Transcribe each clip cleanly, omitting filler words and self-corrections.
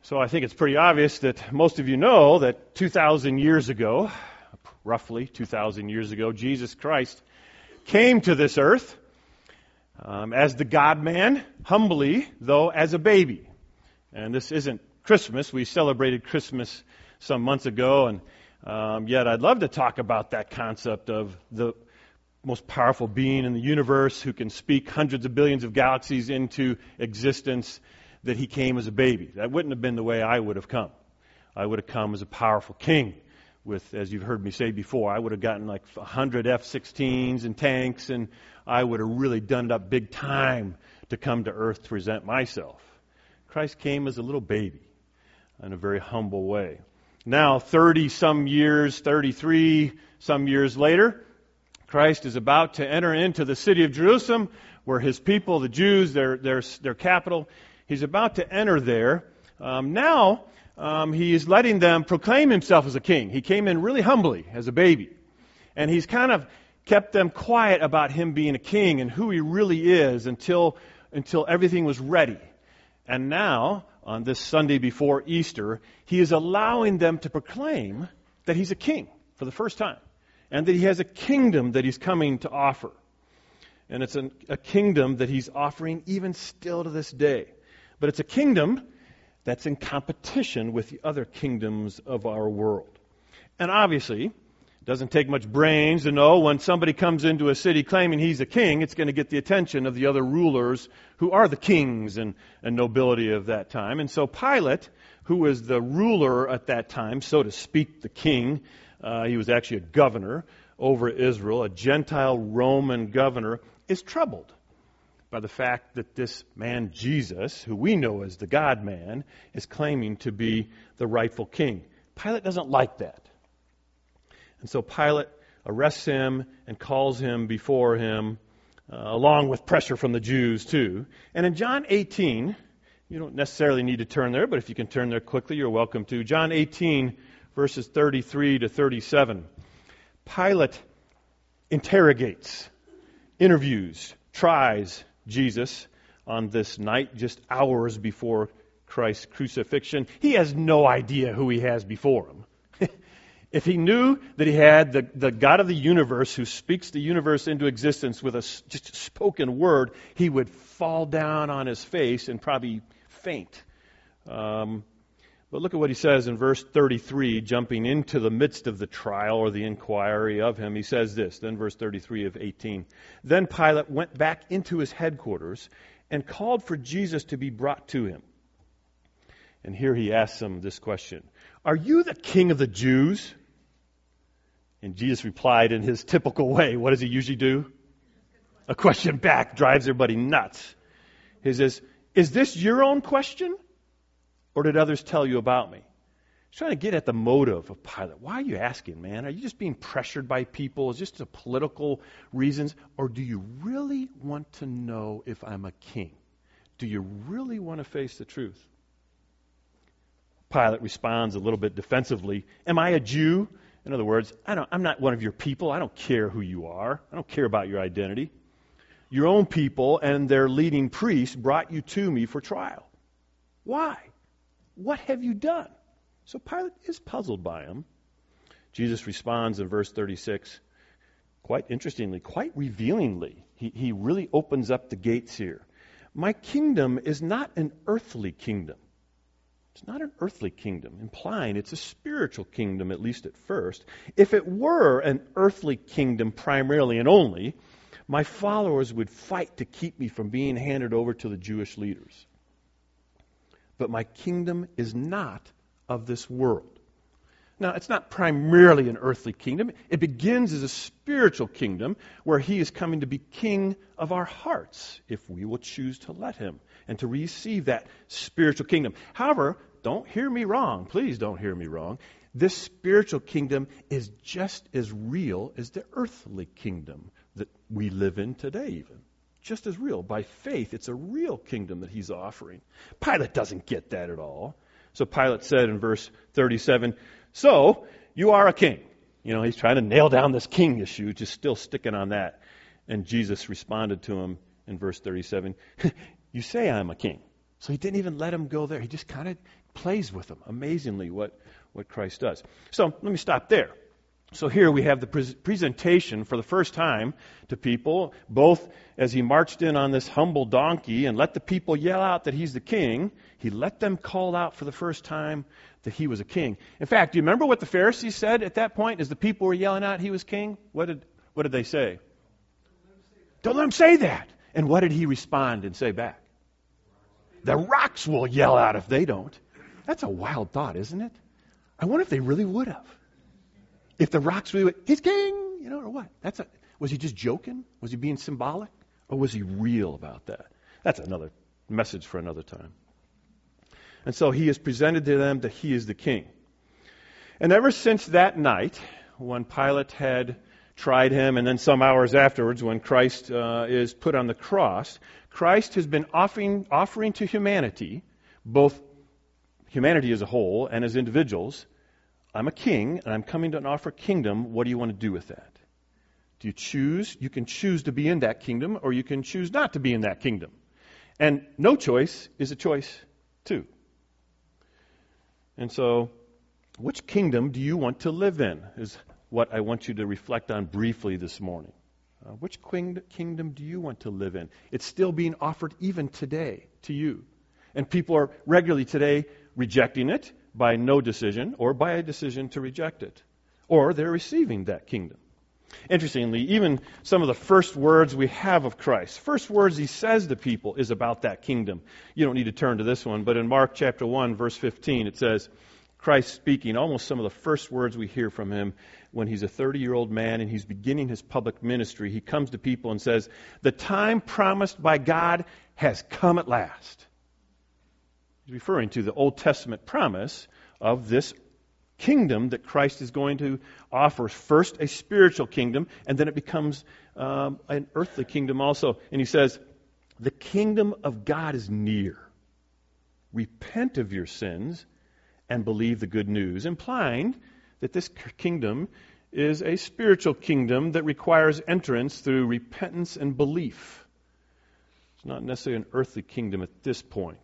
So I think it's pretty obvious that most of you know that 2,000 years ago, roughly 2,000 years ago, Jesus Christ came to this earth as the God-man, humbly, though, as a baby. And this isn't Christmas. We celebrated Christmas some months ago, and yet I'd love to talk about that concept of the most powerful being in the universe who can speak hundreds of billions of galaxies into existence, that he came as a baby. That wouldn't have been the way I would have come. I would have come as a powerful king with, as you've heard me say before, I would have gotten like 100 F-16s and tanks, and I would have really done it up big time to come to earth to present myself. Christ came as a little baby in a very humble way. Now, 30-some years, 33 some years later, Christ is about to enter into the city of Jerusalem, where his people, the Jews, their capital. He's about to enter there. Now, he is letting them proclaim himself as a king. He came in really humbly as a baby. And he's kind of kept them quiet about him being a king and who he really is until everything was ready. And now, on this Sunday before Easter, he is allowing them to proclaim that he's a king for the first time. And that he has a kingdom that he's coming to offer. And it's a kingdom that he's offering even still to this day. But it's a kingdom that's in competition with the other kingdoms of our world. And obviously, it doesn't take much brains to know when somebody comes into a city claiming he's a king, it's going to get the attention of the other rulers who are the kings and nobility of that time. And so Pilate, who was the ruler at that time, so to speak, the king, he was actually a governor over Israel, a Gentile Roman governor, is troubled by the fact that this man Jesus, who we know as the God-man, is claiming to be the rightful king. Pilate doesn't like that. And so Pilate arrests him and calls him before him, along with pressure from the Jews too. And in John 18, you don't necessarily need to turn there, but if you can turn there quickly, you're welcome to. John 18, verses 33 to 37. Pilate interrogates, interviews, tries Jesus on this night, just hours before Christ's crucifixion. He has no idea who he has before him. If he knew that he had the God of the universe who speaks the universe into existence with just a spoken word, he would fall down on his face and probably faint. But look at what he says in verse 33, jumping into the midst of the trial or the inquiry of him. He says this, then verse 33 of 18. Then Pilate went back into his headquarters and called for Jesus to be brought to him. And here he asks him this question, "Are you the king of the Jews?" And Jesus replied in his typical way. What does he usually do? A question back drives everybody nuts. He says, "Is this your own question? Or did others tell you about me?" He's trying to get at the motive of Pilate. Why are you asking, man? Are you just being pressured by people? Is it just the political reasons? Or do you really want to know if I'm a king? Do you really want to face the truth? Pilate responds a little bit defensively. Am I a Jew? In other words, I'm not one of your people. I don't care who you are. I don't care about your identity. Your own people and their leading priests brought you to me for trial. Why? What have you done? So Pilate is puzzled by him. Jesus responds in verse 36, quite interestingly, quite revealingly. He really opens up the gates here. My kingdom is not an earthly kingdom. It's not an earthly kingdom, implying it's a spiritual kingdom, at least at first. If it were an earthly kingdom primarily and only, my followers would fight to keep me from being handed over to the Jewish leaders. But my kingdom is not of this world. Now, it's not primarily an earthly kingdom. It begins as a spiritual kingdom where he is coming to be king of our hearts if we will choose to let him and to receive that spiritual kingdom. However, don't hear me wrong. Please don't hear me wrong. This spiritual kingdom is just as real as the earthly kingdom that we live in today even. Just as real. By faith, it's a real kingdom that he's offering. Pilate doesn't get that at all. So Pilate said in verse 37, "So, you are a king." You know, he's trying to nail down this king issue, just still sticking on that. And Jesus responded to him in verse 37, "You say I'm a king. So he didn't even let him go there. He just kind of plays with them. Amazingly, what Christ does. So let me stop there. So here we have the presentation for the first time to people, both as he marched in on this humble donkey and let the people yell out that he's the king. He let them call out for the first time that he was a king. In fact, do you remember what the Pharisees said at that point as the people were yelling out he was king? What did they say? Don't let him say that. And what did he respond and say back? The rocks will yell out if they don't. That's a wild thought, isn't it? I wonder if they really would have. If the rocks really would, he's king, or what? Was he just joking? Was he being symbolic? Or was he real about that? That's another message for another time. And so he has presented to them that he is the king. And ever since that night, when Pilate had tried him, and then some hours afterwards when Christ is put on the cross, Christ has been offering to humanity, both humanity as a whole and as individuals, I'm a king, and I'm coming to offer kingdom. What do you want to do with that? Do you choose? You can choose to be in that kingdom, or you can choose not to be in that kingdom. And no choice is a choice, too. And so, which kingdom do you want to live in is what I want you to reflect on briefly this morning. Which kingdom do you want to live in? It's still being offered even today to you. And people are regularly today rejecting it by no decision or by a decision to reject it. Or they're receiving that kingdom. Interestingly, even some of the first words we have of Christ, first words he says to people is about that kingdom. You don't need to turn to this one, but in Mark chapter 1, verse 15, it says, Christ speaking, almost some of the first words we hear from him when he's a 30-year-old man and he's beginning his public ministry. He comes to people and says, the time promised by God has come at last. He's referring to the Old Testament promise of this kingdom that Christ is going to offer. First a spiritual kingdom, and then it becomes an earthly kingdom also. And he says, the kingdom of God is near. Repent of your sins and believe the good news, implying that this kingdom is a spiritual kingdom that requires entrance through repentance and belief. It's not necessarily an earthly kingdom at this point.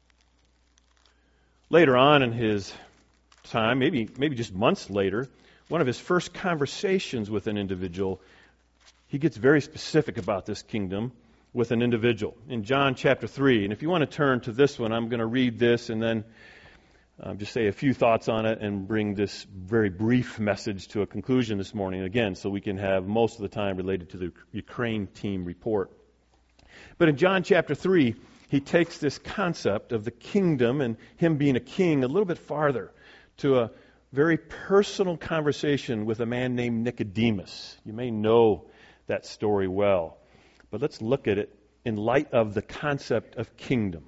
Later on in his time, maybe just months later, one of his first conversations with an individual, he gets very specific about this kingdom with an individual. In John chapter 3, and if you want to turn to this one, I'm going to read this and then just say a few thoughts on it and bring this very brief message to a conclusion this morning, again, so we can have most of the time related to the Ukraine team report. But in John chapter 3, he takes this concept of the kingdom and him being a king a little bit farther to a very personal conversation with a man named Nicodemus. You may know that story well, but let's look at it in light of the concept of kingdom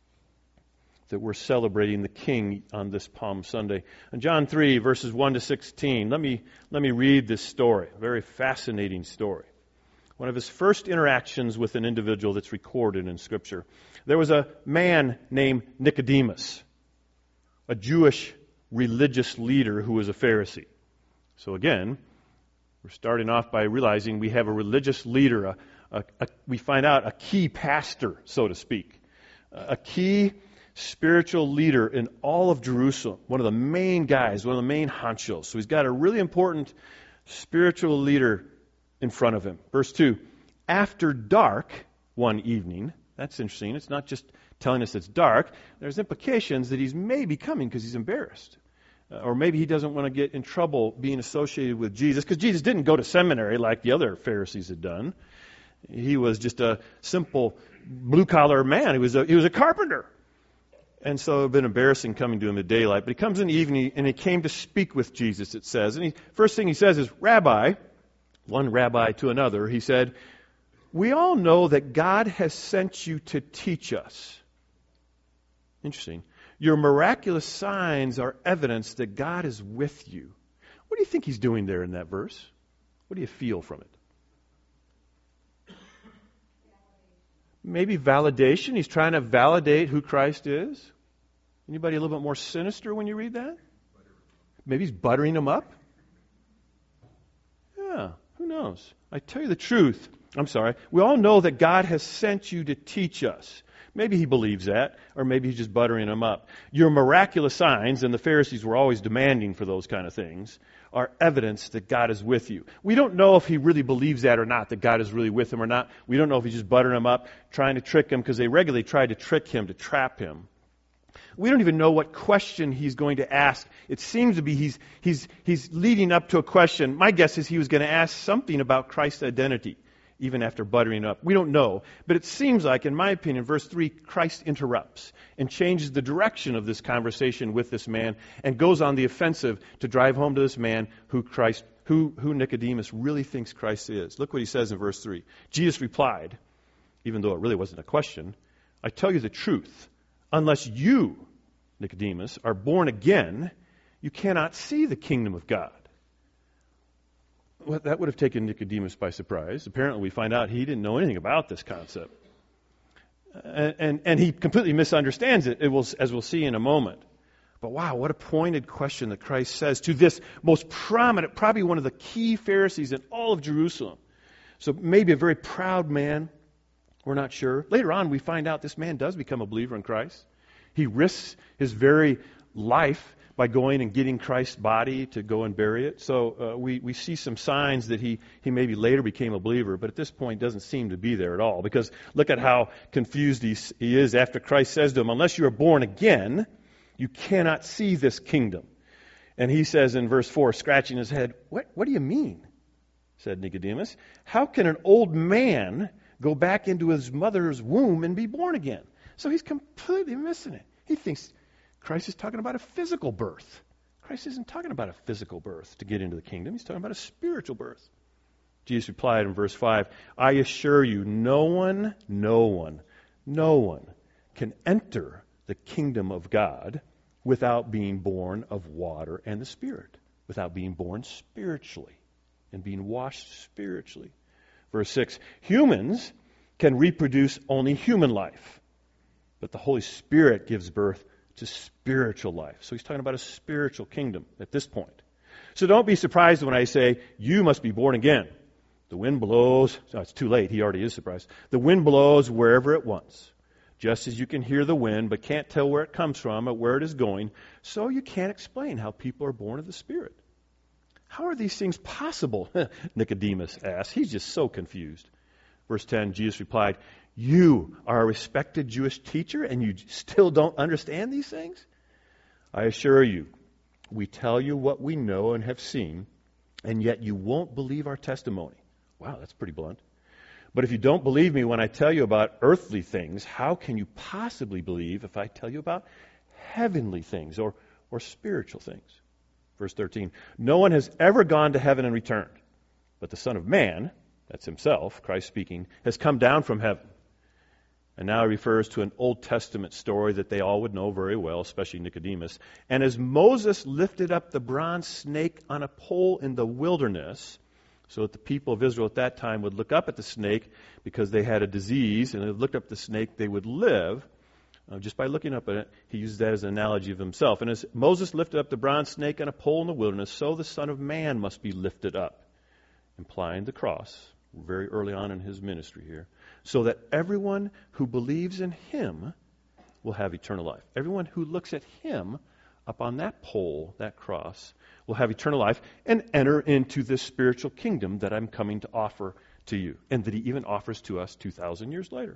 that we're celebrating the King on this Palm Sunday. In John 3, verses 1 to 16, let me read this story, a very fascinating story. One of his first interactions with an individual that's recorded in Scripture. There was a man named Nicodemus, a Jewish religious leader who was a Pharisee. So again, we're starting off by realizing we have a religious leader, we find out a key pastor, so to speak, a key spiritual leader in all of Jerusalem, one of the main guys, one of the main honchos. So he's got a really important spiritual leader in front of him. Verse 2, after dark one evening, that's interesting, it's not just telling us it's dark, there's implications that he's maybe coming because he's embarrassed. Or maybe he doesn't want to get in trouble being associated with Jesus, because Jesus didn't go to seminary like the other Pharisees had done. He was just a simple blue-collar man. He was a carpenter. And so it would have been embarrassing coming to him at daylight. But he comes in the evening, and he came to speak with Jesus, it says. And first thing he says is, Rabbi, one rabbi to another, he said, we all know that God has sent you to teach us. Interesting. Your miraculous signs are evidence that God is with you. What do you think he's doing there in that verse? What do you feel from it? Maybe validation. He's trying to validate who Christ is. Anybody a little bit more sinister when you read that? Maybe he's buttering him up. Yeah, who knows? I tell you the truth. We all know that God has sent you to teach us. Maybe he believes that, or maybe he's just buttering him up. Your miraculous signs, and the Pharisees were always demanding for those kind of things, are evidence that God is with you. We don't know if he really believes that or not, that God is really with him or not. We don't know if he's just buttering him up, trying to trick him, because they regularly tried to trick him, to trap him. We don't even know what question he's going to ask. It seems to be he's leading up to a question. My guess is he was going to ask something about Christ's identity, even after buttering up. We don't know. But it seems like, in my opinion, verse 3, Christ interrupts and changes the direction of this conversation with this man and goes on the offensive to drive home to this man who Nicodemus really thinks Christ is. Look what he says in verse 3. Jesus replied, even though it really wasn't a question, I tell you the truth. Unless you, Nicodemus, are born again, you cannot see the kingdom of God. Well, that would have taken Nicodemus by surprise. Apparently, we find out he didn't know anything about this concept. And he completely misunderstands it, as we'll see in a moment. But wow, what a pointed question that Christ says to this most prominent, probably one of the key Pharisees in all of Jerusalem. So maybe a very proud man. We're not sure. Later on, we find out this man does become a believer in Christ. He risks his very life by going and getting Christ's body to go and bury it. So we see some signs that he maybe later became a believer, but at this point doesn't seem to be there at all. Because look at how confused he is after Christ says to him, unless you are born again, you cannot see this kingdom. And he says in verse 4, scratching his head, What do you mean? Said Nicodemus. How can an old man go back into his mother's womb and be born again? So he's completely missing it. He thinks Christ is talking about a physical birth. Christ isn't talking about a physical birth to get into the kingdom. He's talking about a spiritual birth. Jesus replied in verse 5, I assure you, no one can enter the kingdom of God without being born of water and the Spirit, without being born spiritually and being washed spiritually. Verse 6, humans can reproduce only human life, but the Holy Spirit gives birth to spiritual life. So he's talking about a spiritual kingdom at this point. So don't be surprised when I say, you must be born again. The wind blows. No, it's too late. He already is surprised. The wind blows wherever it wants. Just as you can hear the wind, but can't tell where it comes from or where it is going, so you can't explain how people are born of the Spirit. How are these things possible? Nicodemus asked. He's just so confused. Verse 10, Jesus replied, you are a respected Jewish teacher and you still don't understand these things? I assure you, we tell you what we know and have seen, and yet you won't believe our testimony. Wow, that's pretty blunt. But if you don't believe me when I tell you about earthly things, how can you possibly believe if I tell you about heavenly things or spiritual things? Verse 13, no one has ever gone to heaven and returned, but the Son of Man, that's himself, Christ speaking, has come down from heaven. And now he refers to an Old Testament story that they all would know very well, especially Nicodemus. And as Moses lifted up the bronze snake on a pole in the wilderness, so that the people of Israel at that time would look up at the snake because they had a disease, and they looked up at the snake, they would live. Just by looking up at it, he uses that as an analogy of himself. And as Moses lifted up the bronze snake on a pole in the wilderness, so the Son of Man must be lifted up, implying the cross, very early on in his ministry here, so that everyone who believes in him will have eternal life. Everyone who looks at him up on that pole, that cross, will have eternal life and enter into this spiritual kingdom that I'm coming to offer to you, and that he even offers to us 2,000 years later.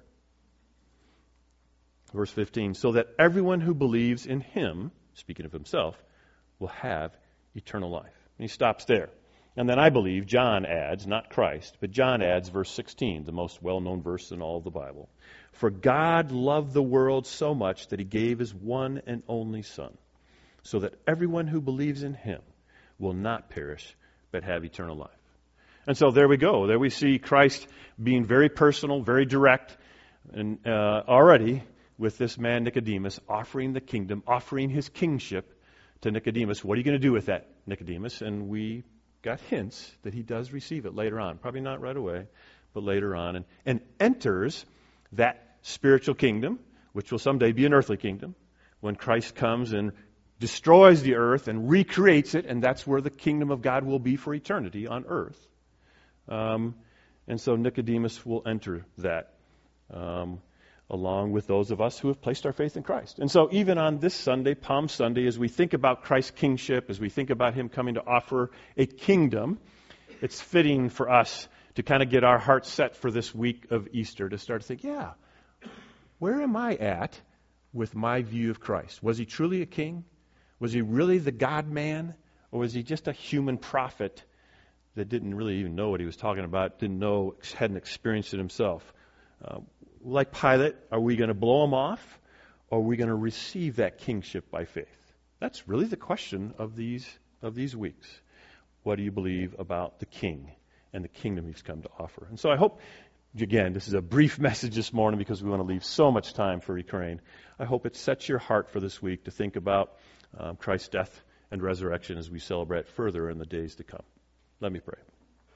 Verse 15, so that everyone who believes in him, speaking of himself, will have eternal life. And he stops there. And then I believe John adds, not Christ, but John adds verse 16, the most well-known verse in all of the Bible. For God loved the world so much that he gave his one and only Son, so that everyone who believes in him will not perish, but have eternal life. And so there we go. There we see Christ being very personal, very direct, and already with this man Nicodemus offering the kingdom, offering his kingship to Nicodemus. What are you going to do with that, Nicodemus? And we got hints that he does receive it later on. Probably not right away, but later on. And enters that spiritual kingdom, which will someday be an earthly kingdom, when Christ comes and destroys the earth and recreates it, and that's where the kingdom of God will be for eternity on earth. And so Nicodemus will enter that. along with those of us who have placed our faith in Christ. And so even on this Sunday, Palm Sunday, as we think about Christ's kingship, as we think about him coming to offer a kingdom, it's fitting for us to kind of get our hearts set for this week of Easter, to start to think, yeah, where am I at with my view of Christ? Was he truly a king? Was he really the God-man? Or was he just a human prophet that didn't really even know what he was talking about, hadn't experienced it himself? Like Pilate, are we going to blow him off, or are we going to receive that kingship by faith? That's really the question of these weeks. What do you believe about the king and the kingdom he's come to offer? And so I hope, again, this is a brief message this morning because we want to leave so much time for Ukraine. I hope it sets your heart for this week to think about Christ's death and resurrection as we celebrate further in the days to come. Let me pray.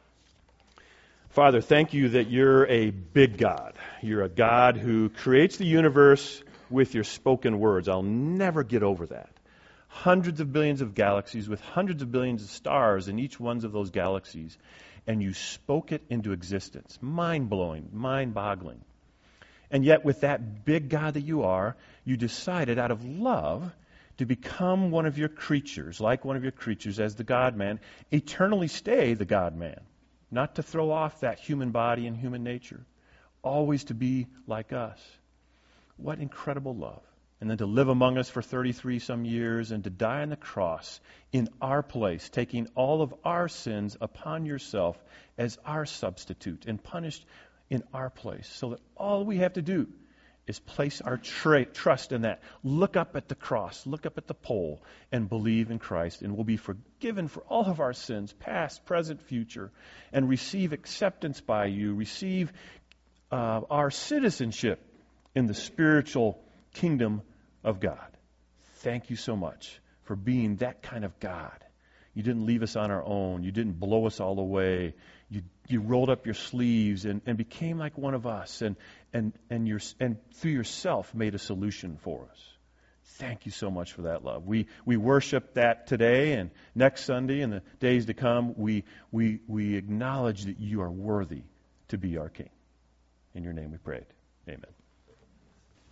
Father, thank you that you're a big God. You're a God who creates the universe with your spoken words. I'll never get over that. Hundreds of billions of galaxies with hundreds of billions of stars in each one of those galaxies. And you spoke it into existence. Mind-blowing, mind-boggling. And yet with that big God that you are, you decided out of love to become one of your creatures, like one of your creatures as the God-man, eternally stay the God-man. Not to throw off that human body and human nature. Always to be like us. What incredible love. And then to live among us for 33 some years and to die on the cross in our place, taking all of our sins upon yourself as our substitute and punished in our place. So that all we have to do is place our trust in that. Look up at the cross, look up at the pole, and believe in Christ, and we'll be forgiven for all of our sins, past, present, future, and receive acceptance by you, receive our citizenship in the spiritual kingdom of God. Thank you so much for being that kind of God. You didn't leave us on our own. You didn't blow us all away. You rolled up your sleeves and became like one of us and through yourself made a solution for us. Thank you so much for that love. We worship that today and next Sunday and the days to come. We acknowledge that you are worthy to be our King. In your name we pray. Amen.